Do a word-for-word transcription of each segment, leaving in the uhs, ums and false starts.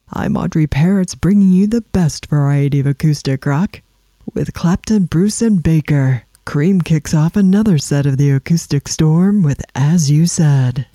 I'm Audrey Parrots, bringing you the best variety of acoustic rock. With Clapton, Bruce, and Baker, Cream kicks off another set of the Acoustic Storm with As You Said.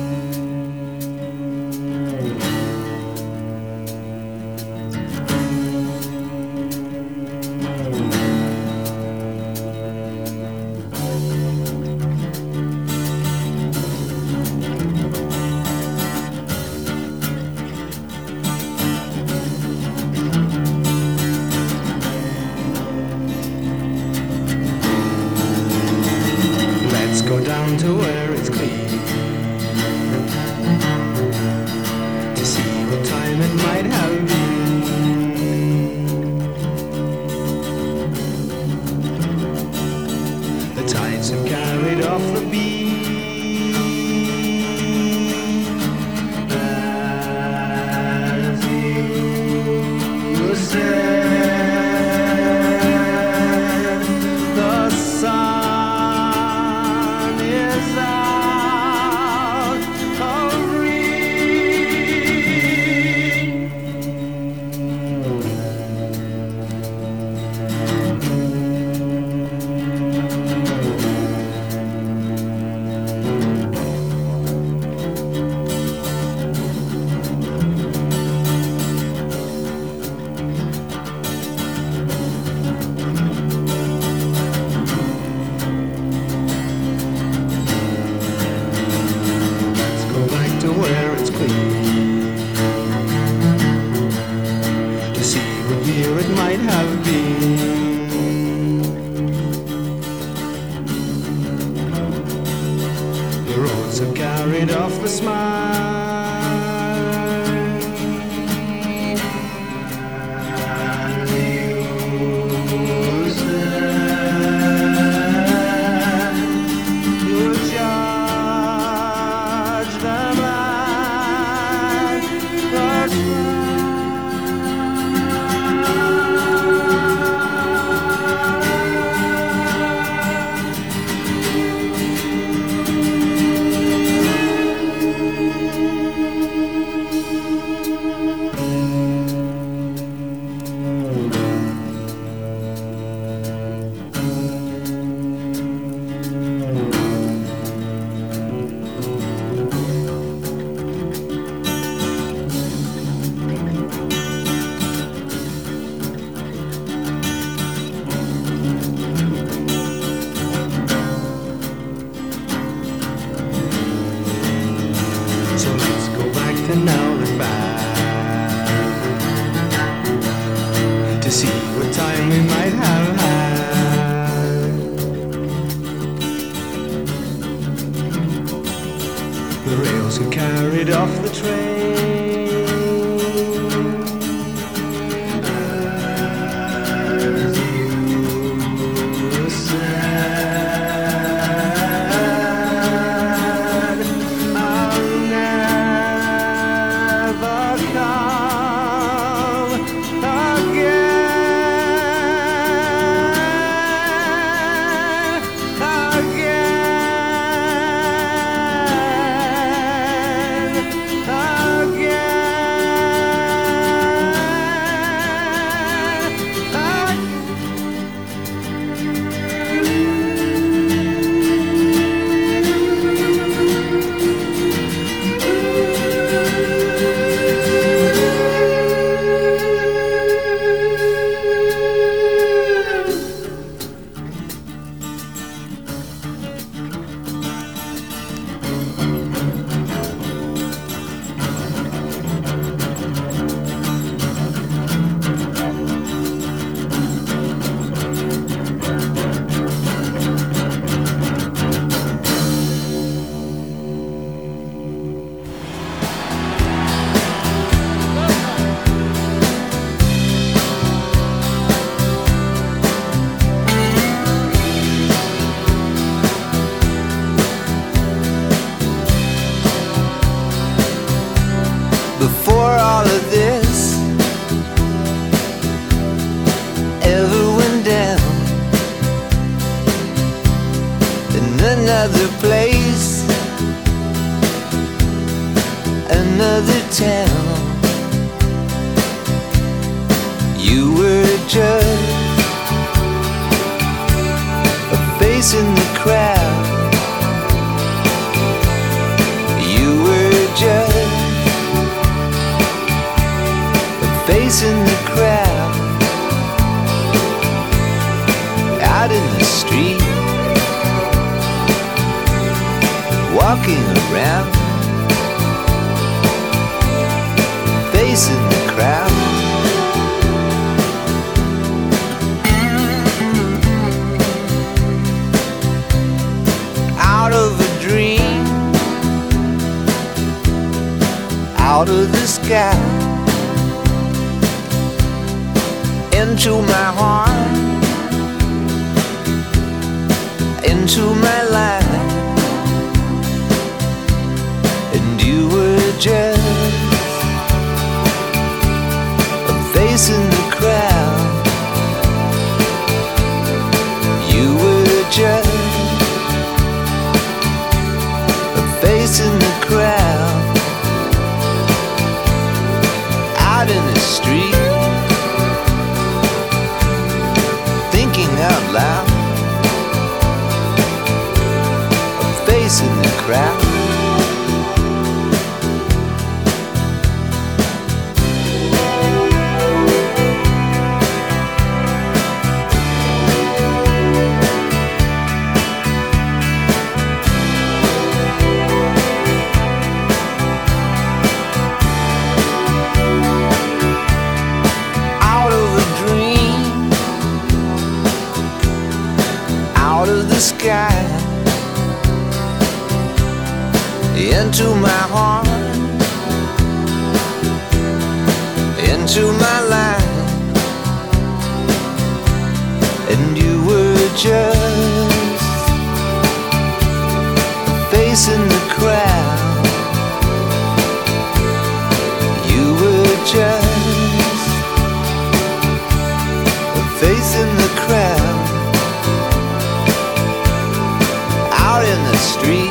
Go down to where it's clean to see what time it might have been. The tides have carried off the beach as you said. The sun where it's clean to see what year it might have been. The roads have carried off the smile as you said. You judge them So let's go back to now and back to see what time we might have had. The rails have carried off the train as you said. I'll never come again, again, Before all of this ever went down, in another place, another town, facing the crowd out in the street, walking around, facing the crowd. Out of a dream, out of the sky, into my heart, into my life. And you were just a face in the crowd. You were just a face in the crowd, out in the street, thinking out loud, a face in the crowd. Sky, into my heart, into my life. And you were just a face in the crowd. You were just a face in the crowd, out in the street,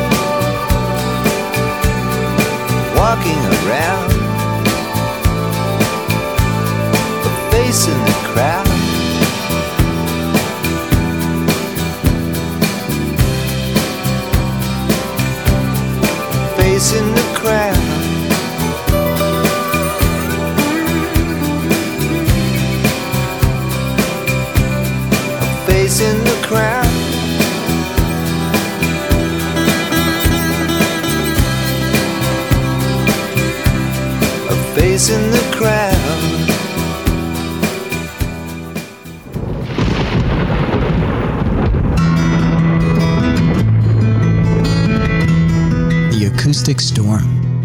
walking around, a face in the crowd. Face in the crowd. A face in the crowd. Face in the crowd. The Acoustic Storm.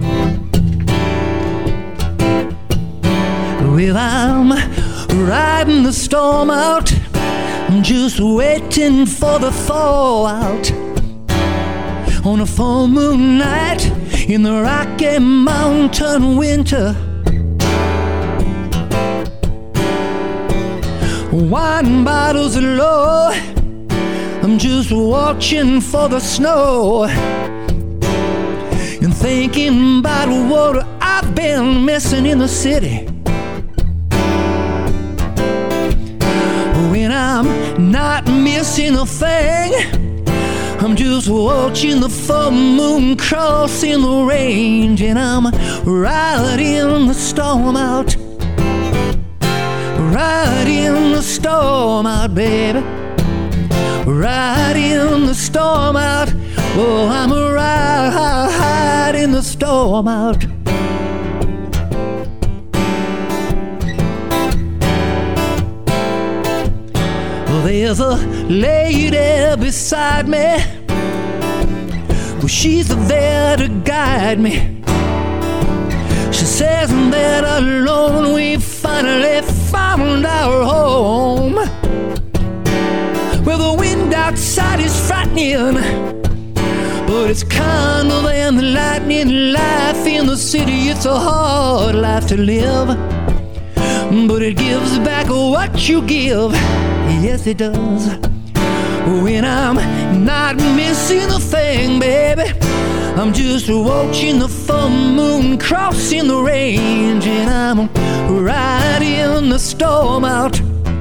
Well, I'm riding the storm out, I'm just waiting for the fallout. On a full moon night in the Rocky Mountain winter, wine bottles are low, I'm just watching for the snow and thinking about what I've been missing in the city. When I'm not missing a thing, I'm just watching the full moon crossing the range, and I'm riding the storm out, riding the storm out, baby, riding the storm out. Oh, I'm riding the storm out. There's a lady beside me, well, she's there to guide me. She says that alone we finally found our home. Well, the wind outside is frightening, but it's kinder than the lightning. Life in the city, it's a hard life to live, but it gives back what you give. Yes, it does. When I'm not missing a thing, baby, I'm just watching the full moon crossing the range, and I'm riding the storm out,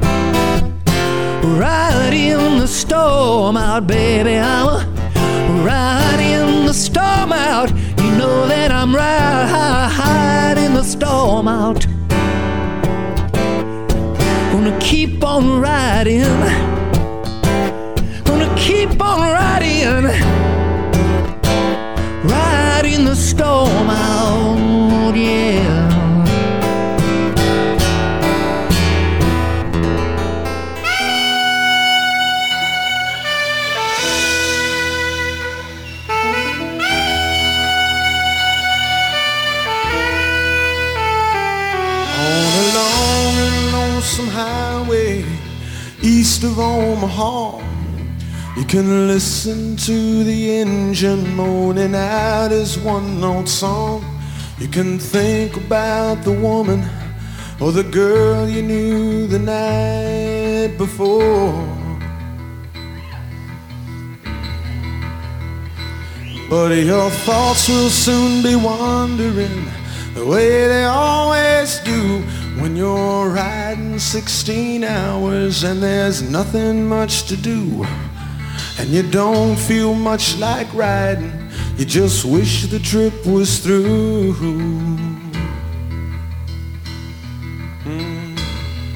riding the storm out, baby. I'm riding the storm out. You know that I'm riding the storm out. keep on riding, gonna keep on riding, riding the storm out, yeah. Some highway east of Omaha, you can listen to the engine moaning out his one-note song. You can think about the woman or the girl you knew the night before. But your thoughts will soon be wandering the way they always do when you're riding sixteen hours and there's nothing much to do, and you don't feel much like riding, you just wish the trip was through. Mm.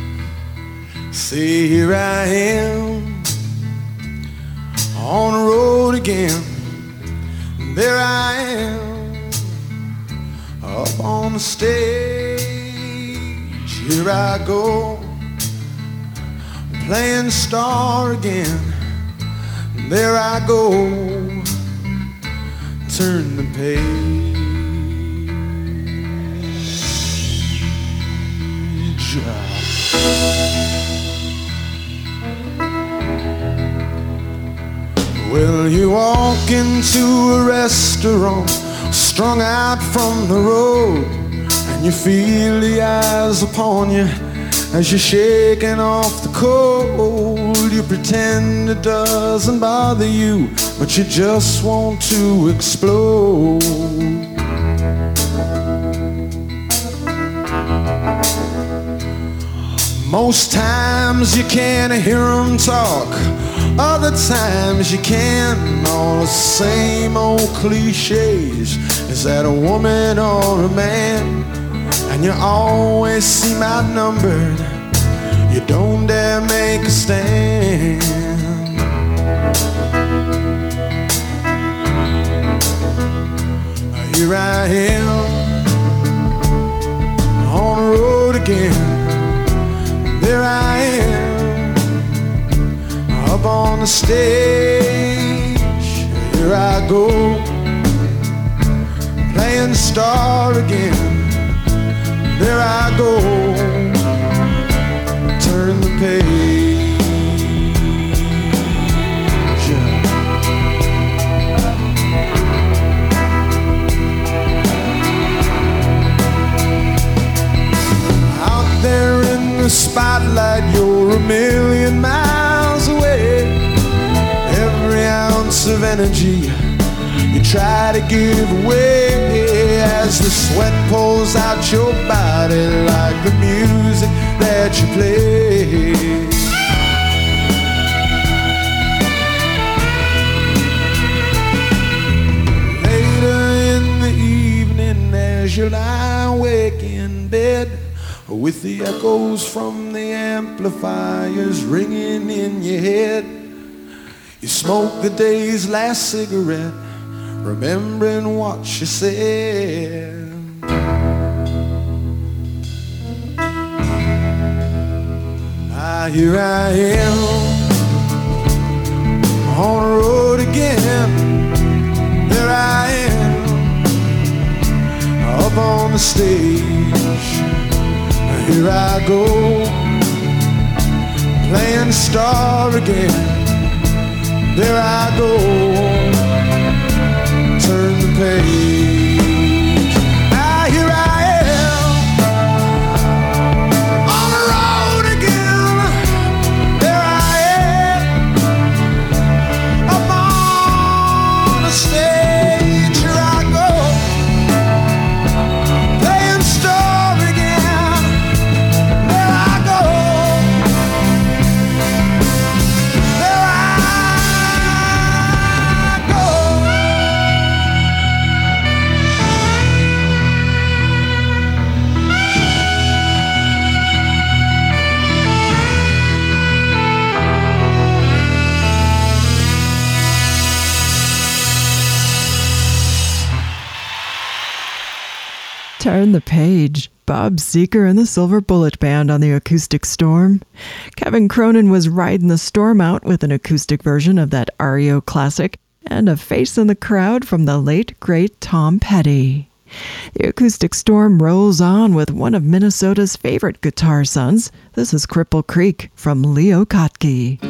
See, here I am on the road again, there I am up on the stage. Here I go, playing star again. There I go, turn the page. Well, you walk into a restaurant, strung out from the road, and you feel the eyes upon you as you're shaking off the cold. You pretend it doesn't bother you, but you just want to explode. Most times you can't hear them talk, other times you can. All the same old cliches. Is that a woman or a man? And you always seem outnumbered, you don't dare make a stand. Here I am on the road again, there I am up on the stage. Here I go, playing star again. There I go, turn the page. Out there in the spotlight, you're a million miles away. Every ounce of energy you try to give away as the sweat pulls out your body like the music that you play. Later in the evening as you lie awake in bed, with the echoes from the amplifiers ringing in your head, you smoke the day's last cigarette, remembering what you said. Ah, here I am on the road again. There I am up on the stage. Here I go, playing star again. There I go, turn the page. Ah, here I am on the road again. There I am up on the stage. Here I go, playing star again. There I go, there I go. Turn the page. Bob Seeker and the Silver Bullet Band on the Acoustic Storm. Kevin Cronin was riding the storm out with an acoustic version of that R E O classic, and a face in the crowd from the late, great Tom Petty. The Acoustic Storm rolls on with one of Minnesota's favorite guitar sons. This is Cripple Creek from Leo Kottke.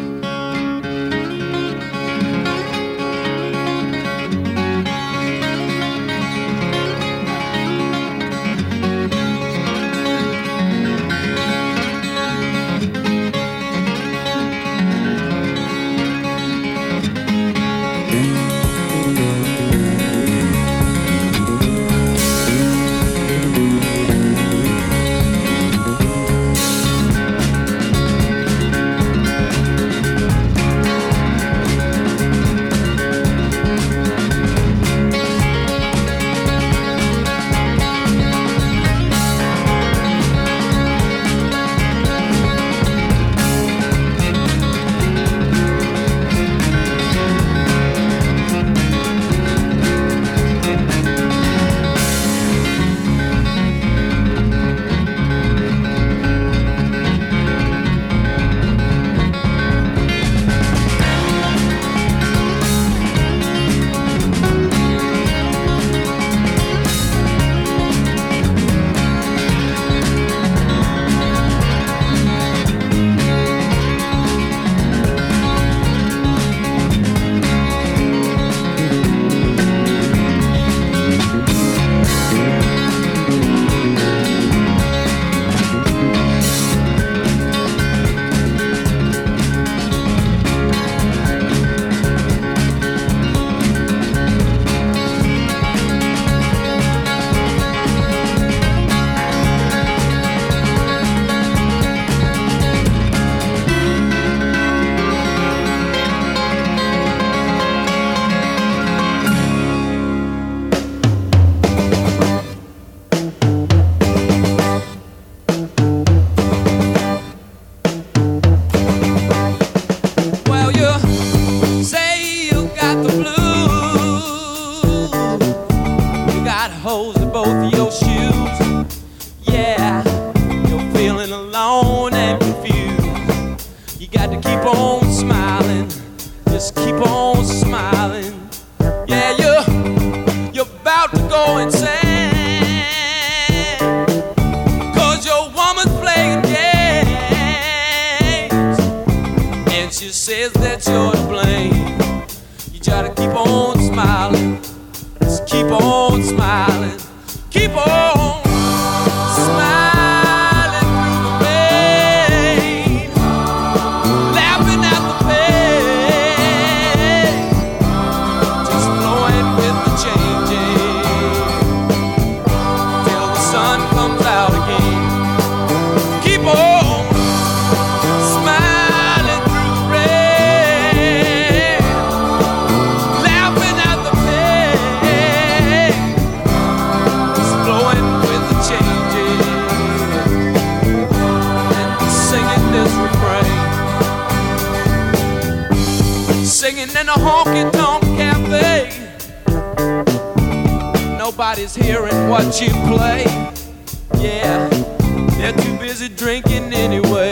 Nobody's hearing what you play. Yeah, they're too busy drinking anyway.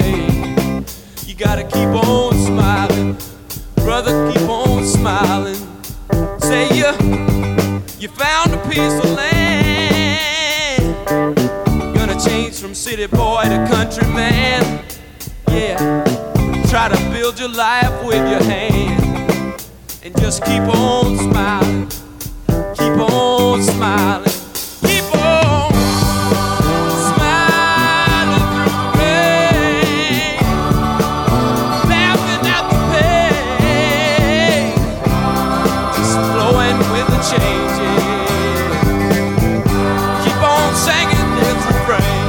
You gotta keep on smiling, brother, keep on smiling. Say you, you found a piece of land. Gonna change from city boy to country man. Yeah, try to build your life with your hand. And just keep on smiling. Keep on smiling, keep on smiling through the rain, laughing at the pain, just flowing with the changes. Keep on singing this refrain.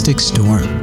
Acoustic Storm.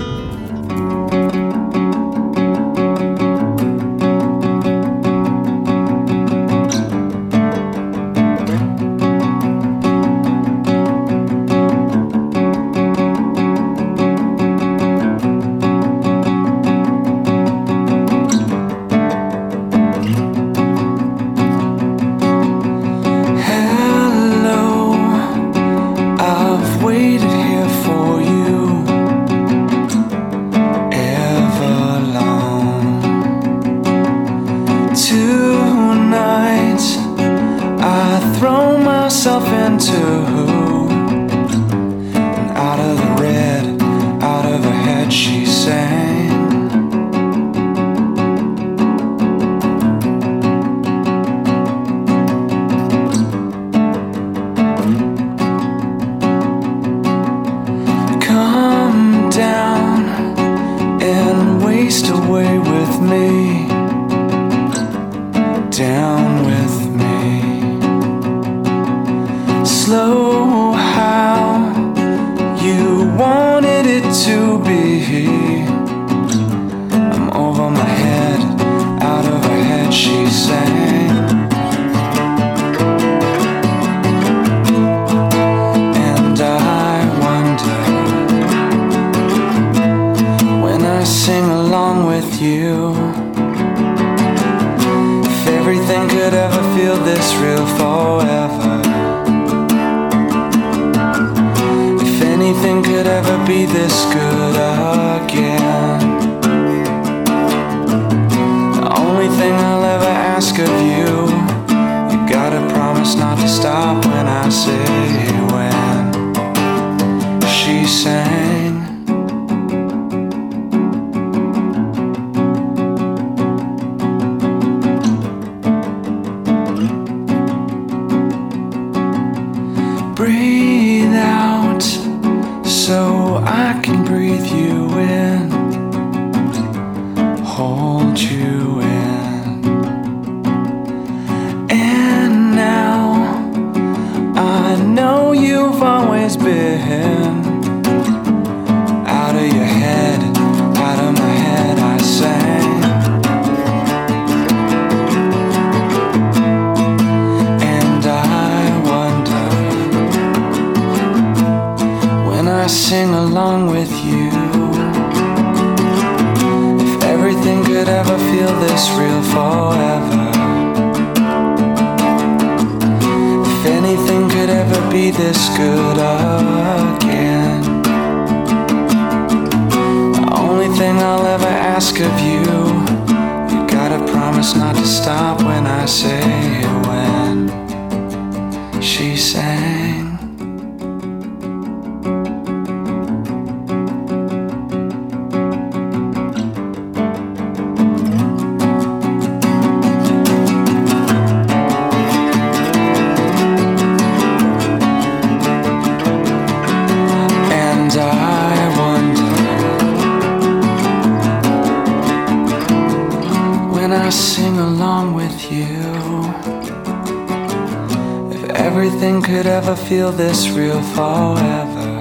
Feel this real forever.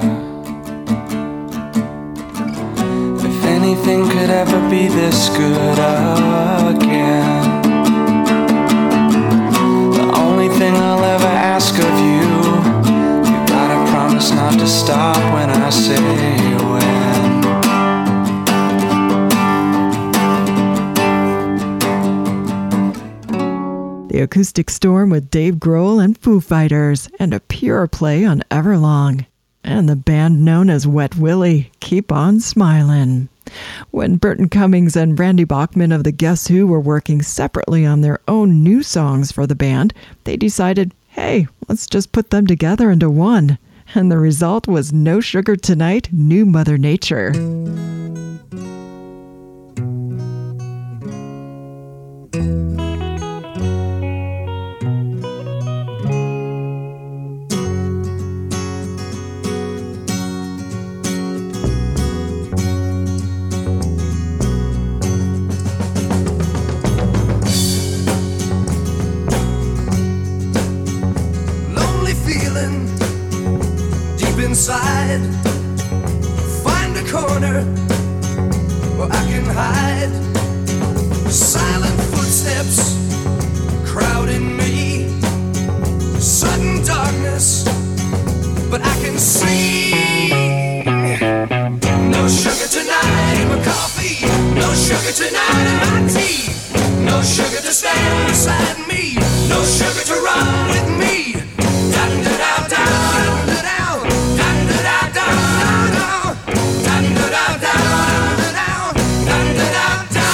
If anything could ever be this good again, the only thing I'll ever ask of you, you gotta promise not to stop when I say when. The Acoustic Storm with Dave Grohl and Foo Fighters, and a pure play on Everlong. And the band known as Wet Willie, Keep On Smilin'. When Burton Cummings and Randy Bachman of the Guess Who were working separately on their own new songs for the band, they decided, hey, let's just put them together into one. And the result was No Sugar Tonight, New Mother Nature. Inside, find a chord somewhere where I can hide. Silent footsteps crowding me, sudden darkness, but I can see. No sugar tonight in my coffee, no sugar tonight in my tea, no sugar to stand beside me, no sugar to run with me. Dun da da da da da, dun da da da da, dun da da da da, dun da da da.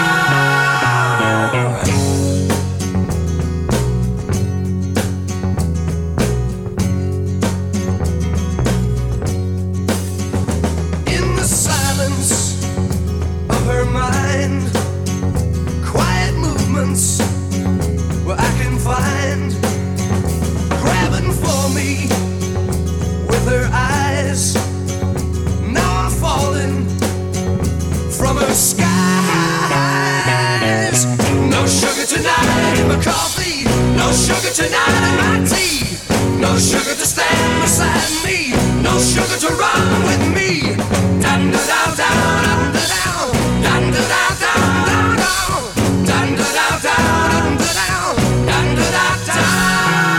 In the silence of her mind, quiet movements where I can find, grabbing for me with her eyes. Now I'm falling from her skies. No sugar tonight in my coffee, no sugar tonight in my tea, no sugar to stand beside me, no sugar to run with me. Dun da da da dun da da, dun da da da dun da, dun da da da dun da da, dun da da da.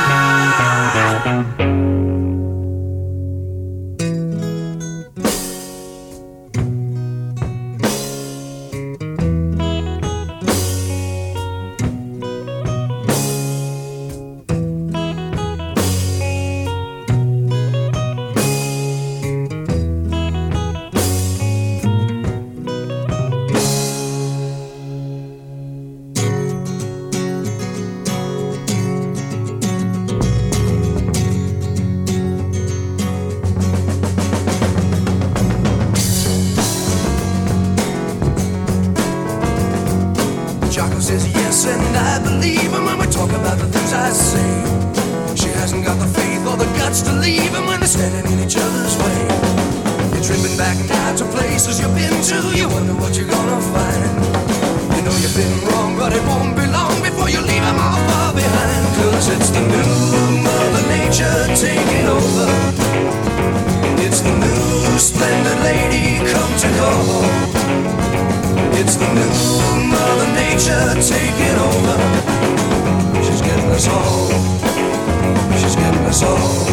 Jocko says yes, and I believe him when we talk about the things I say. She hasn't got the faith or the guts to leave him when they're standing in each other's way. You're tripping back now to places you've been to, you wonder what you're gonna find. You know you've been wrong, but it won't be long before you leave him all far behind. Cause it's the new Mother Nature taking over. It's the new splendid lady come to go. It's the new Mother Nature taking over. She's getting us all. She's getting us all.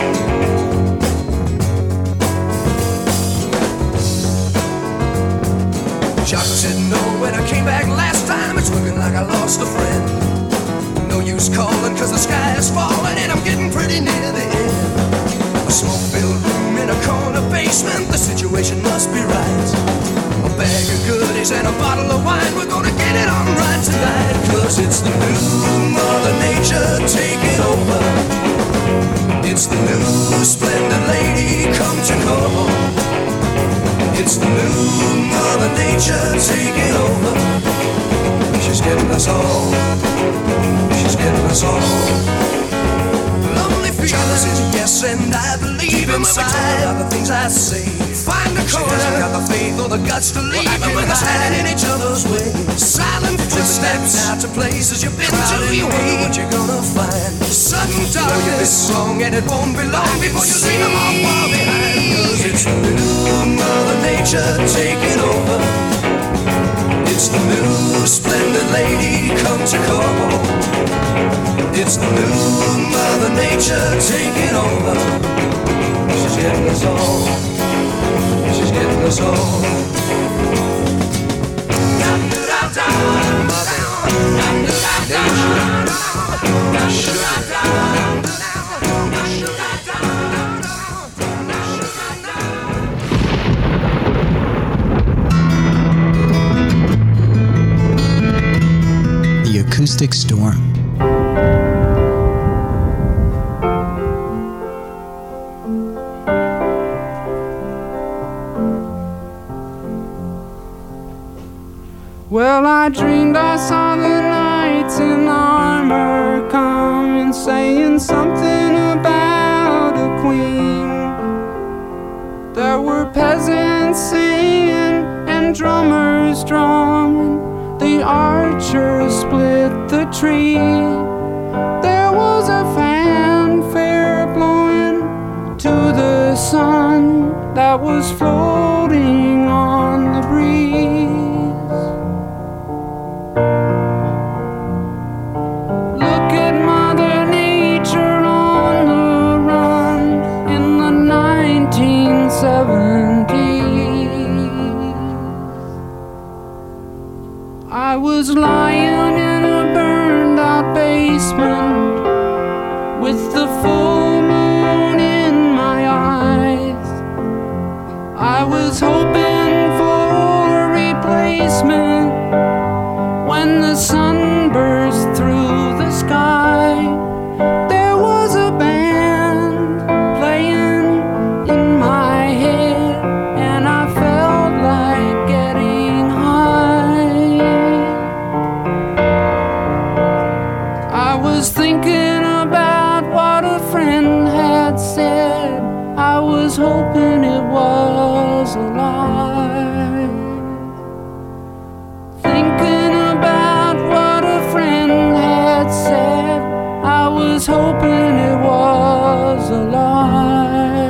Jocko said no when I came back last time. It's looking like I lost a friend. No use calling cause the sky is falling and I'm getting pretty near the end. A smoke-filled room in a corner basement. The situation must be right. A bag of goodies and a bottle of wine. We're gonna get it on right tonight. Cause it's the new Mother Nature taking over. It's the new splendid lady come to call. It's the new Mother Nature taking over. She's getting us all. She's getting us all. Lonely feeling says yes, and I believe inside of the things I say. Find the corner, she hasn't got the faith or the guts to leave him when they're standing in each other's way. Silent footsteps out to places you've been to, you wonder what you're gonna find. Sudden darkness, wrong, and it won't be long before you leave them all far behind. Cause it's the new Mother Nature taking over. It's the new splendid lady come to call. It's the new Mother Nature taking over. She's getting us all. She's getting us all. The Acoustic Storm. Well, I dreamed I saw the knights in armor coming, saying something about a queen. There were peasants singing and drummers drumming. The archers split the tree. There was a fanfare blowing to the sun that was floating was hoping it was a lie.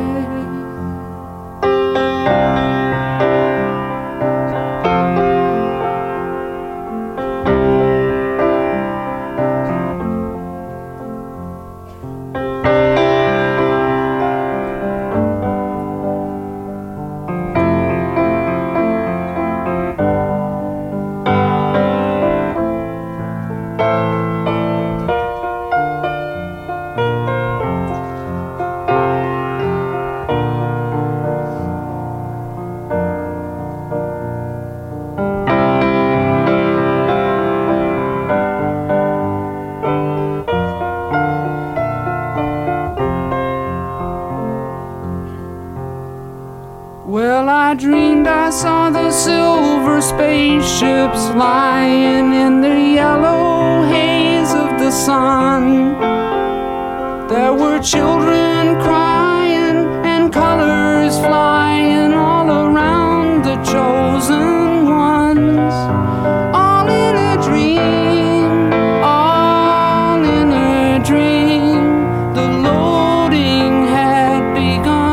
Well, I dreamed I saw the silver spaceships lying in the yellow haze of the sun. There were children crying and colors flying all around the chosen ones. All in a dream, all in a dream. The loading had begun.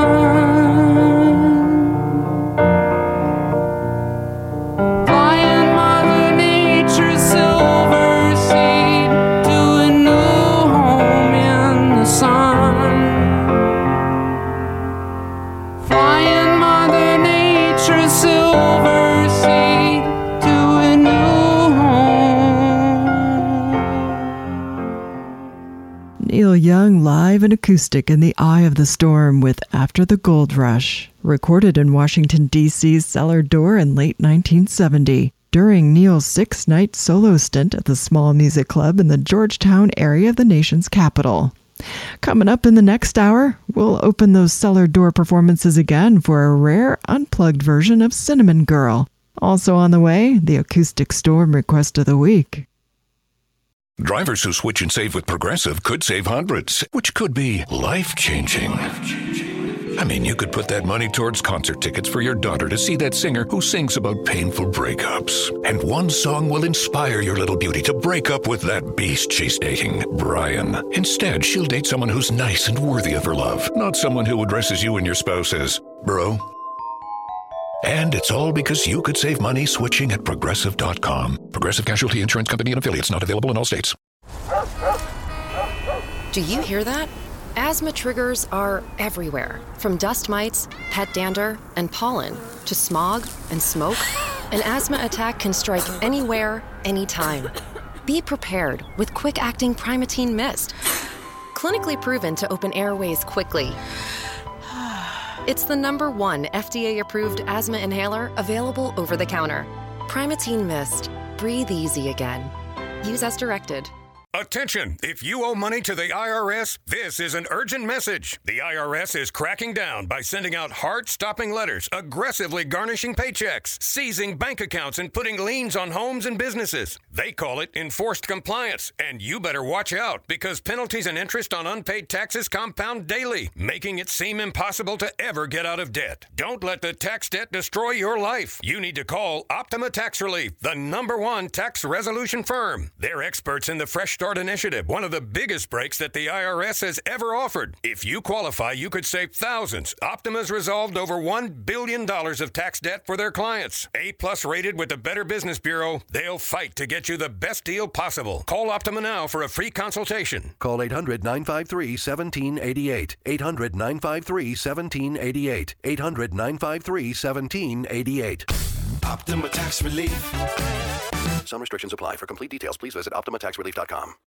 Neil Young live and acoustic in the eye of the storm with After the Gold Rush, recorded in Washington, D C's Cellar Door in late nineteen seventy, during Neil's six-night solo stint at the Small Music Club in the Georgetown area of the nation's capital. Coming up in the next hour, we'll open those Cellar Door performances again for a rare unplugged version of Cinnamon Girl. Also on the way, the Acoustic Storm Request of the Week. Drivers who switch and save with Progressive could save hundreds, which could be life-changing. I mean, you could put that money towards concert tickets for your daughter to see that singer who sings about painful breakups. And one song will inspire your little beauty to break up with that beast she's dating, Brian. Instead, she'll date someone who's nice and worthy of her love, not someone who addresses you and your spouse as bro. And it's all because you could save money switching at Progressive dot com. Progressive Casualty Insurance Company and affiliates, not available in all states. Do you hear that? Asthma triggers are everywhere. From dust mites, pet dander, and pollen, to smog and smoke, an asthma attack can strike anywhere, anytime. Be prepared with quick-acting Primatene Mist. Clinically proven to open airways quickly. It's the number one F D A-approved asthma inhaler available over the counter. Primatene Mist. Breathe easy again. Use as directed. Attention! If you owe money to the I R S, this is an urgent message. The I R S is cracking down by sending out heart-stopping letters, aggressively garnishing paychecks, seizing bank accounts, and putting liens on homes and businesses. They call it enforced compliance, and you better watch out because penalties and interest on unpaid taxes compound daily, making it seem impossible to ever get out of debt. Don't let the tax debt destroy your life. You need to call Optima Tax Relief, the number one tax resolution firm. They're experts in the Fresh Start Initiative, one of the biggest breaks that the I R S has ever offered. If you qualify, you could save thousands. Optima's resolved over one billion dollars of tax debt for their clients. A-plus rated with the Better Business Bureau, they'll fight to get you the best deal possible. Call Optima now for a free consultation. Call eight hundred, nine five three, one seven eight eight. eight hundred, nine five three, one seven eight eight. eight hundred, nine five three, one seven eight eight. Optima Tax Relief. Some restrictions apply. For complete details, please visit Optima Tax Relief dot com.